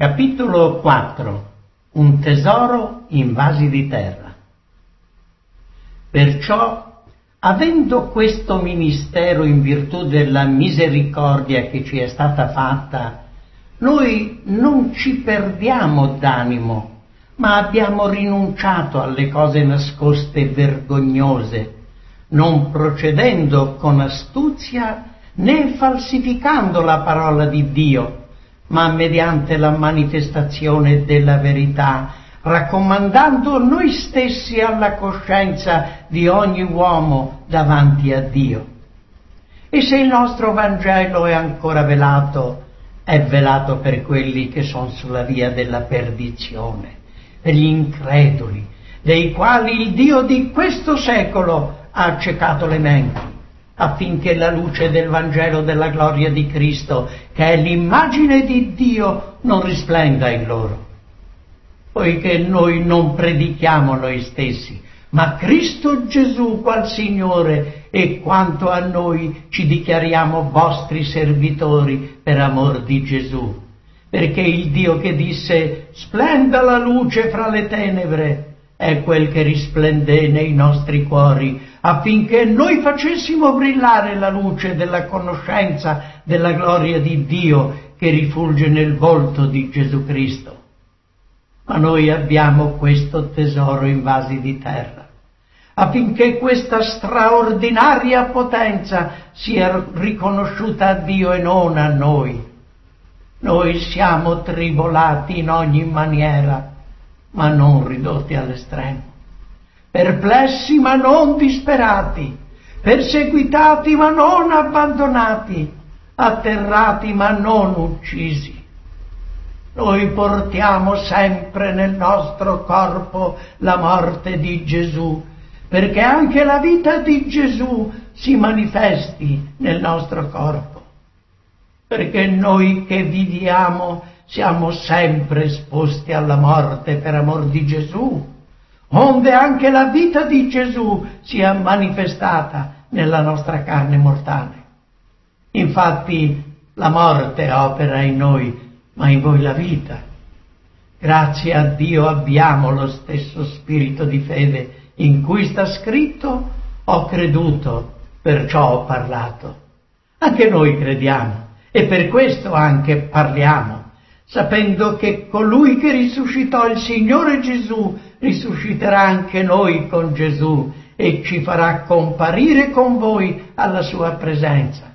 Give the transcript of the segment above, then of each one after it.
Capitolo 4. Un tesoro in vasi di terra. Perciò, avendo questo ministero in virtù della misericordia che ci è stata fatta, noi non ci perdiamo d'animo, ma abbiamo rinunciato alle cose nascoste e vergognose, non procedendo con astuzia né falsificando la parola di Dio, ma mediante la manifestazione della verità, raccomandando noi stessi alla coscienza di ogni uomo davanti a Dio. E se il nostro Vangelo è ancora velato, è velato per quelli che sono sulla via della perdizione, per gli increduli, dei quali il Dio di questo secolo ha accecato le menti, affinché la luce del Vangelo della gloria di Cristo, che è l'immagine di Dio, non risplenda in loro. Poiché noi non predichiamo noi stessi, ma Cristo Gesù qual Signore, e quanto a noi ci dichiariamo vostri servitori per amor di Gesù. Perché il Dio che disse «Splenda la luce fra le tenebre», è quel che risplende nei nostri cuori, affinché noi facessimo brillare la luce della conoscenza della gloria di Dio che rifulge nel volto di Gesù Cristo. Ma noi abbiamo questo tesoro in vasi di terra, affinché questa straordinaria potenza sia riconosciuta a Dio e non a noi. Noi siamo tribolati in ogni maniera, ma non ridotti all'estremo, perplessi ma non disperati, perseguitati ma non abbandonati, atterrati ma non uccisi. Noi portiamo sempre nel nostro corpo la morte di Gesù, perché anche la vita di Gesù si manifesti nel nostro corpo. Perché noi che viviamo siamo sempre esposti alla morte per amor di Gesù, onde anche la vita di Gesù sia manifestata nella nostra carne mortale. Infatti la morte opera in noi, ma in voi la vita. Grazie a Dio abbiamo lo stesso spirito di fede, in cui sta scritto: ho creduto, perciò ho parlato. Anche noi crediamo, e per questo anche parliamo, sapendo che colui che risuscitò il Signore Gesù risusciterà anche noi con Gesù e ci farà comparire con voi alla sua presenza.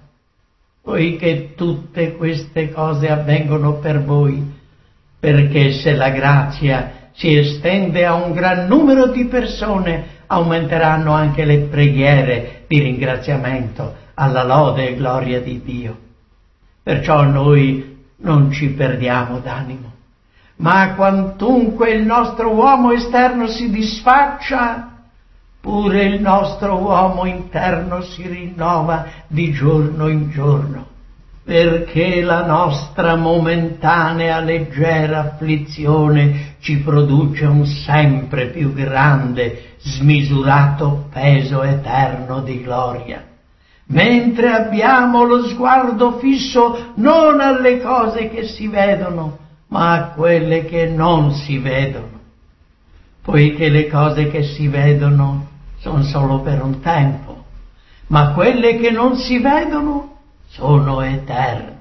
Poiché tutte queste cose avvengono per voi, perché se la grazia si estende a un gran numero di persone, aumenteranno anche le preghiere di ringraziamento alla lode e gloria di Dio. Perciò noi non ci perdiamo d'animo, ma quantunque il nostro uomo esterno si disfaccia, pure il nostro uomo interno si rinnova di giorno in giorno, perché la nostra momentanea leggera afflizione ci produce un sempre più grande, smisurato peso eterno di gloria, mentre abbiamo lo sguardo fisso non alle cose che si vedono, ma a quelle che non si vedono, poiché le cose che si vedono sono solo per un tempo, ma quelle che non si vedono sono eterne.